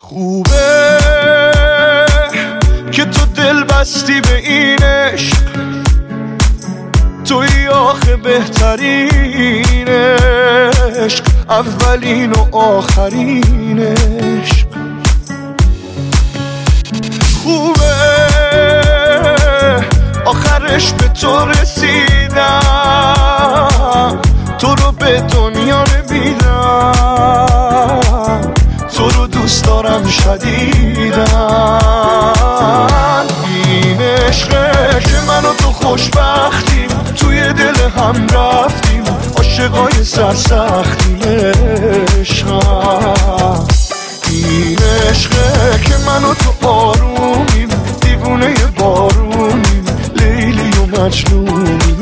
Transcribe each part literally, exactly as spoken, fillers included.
خوبه که تو دل بستی به این عشق، توی آخه بهترین عشق، اولین و آخرین عشق. خوبه آخرش به تو رسیدم، تو رو به دنیا نمیدم، تو رو دوست دارم شدیدم. این عشقه که من و تو خوشبختیم، توی دل هم رفتیم، عاشقای سرسختیم. عشقم این عشقه که من و تو آرومیم، دیوونه بارونیم، لیلی و مجنونیم.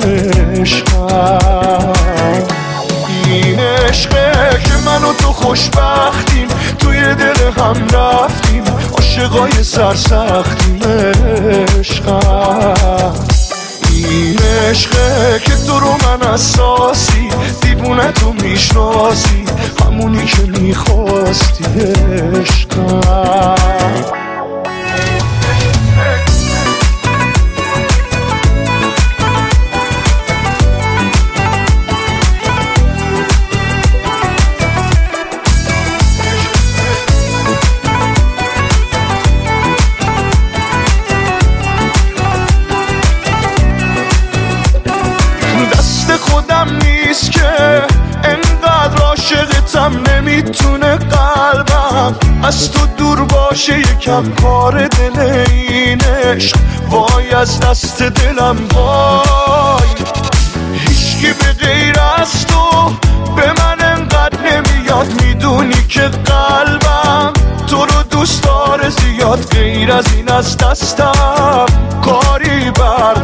عشقم این عشقه که من و تو خوشبختیم، توی دل هم رفتیم، عاشقای سرسختیم. عشقم این عشقه که تو رو من اساسی، دیوونه تو میشناسی، همونی که میخواستی. عشقم خودم نیست که انقدر عاشقتم، نمیتونه قلبم از تو دور باشه، یکم کار دل این عشق. وای از دست دلم وای، هیچکی به غیر از تو به من انقدر نمیاد. میدونی که قلبم تو رو دوست داره زیاد، غیر از این از دستم کاری بر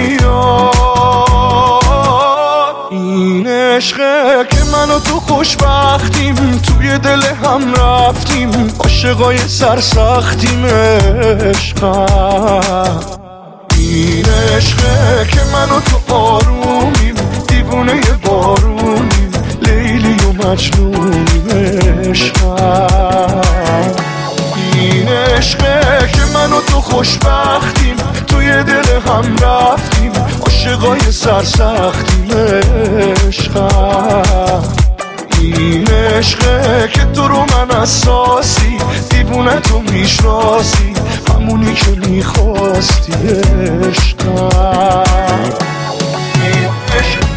نمیاد. این عشقه که من و تو خوشبختیم، توی دل هم رفتیم، عاشقای سرسختیم. عشقم این عشقه که من و تو آرومیم، دیوونه بارونیم، لیلی و مجنونیم. عشقم این عشقه که من و تو خوشبختیم، توی دل هم رفتیم، عاشقای سرسختیم. عشقم این عشقه که تو رو من اساسی، دیوونه تو میشناسی، همونی که میخواستی. عشقم این عشق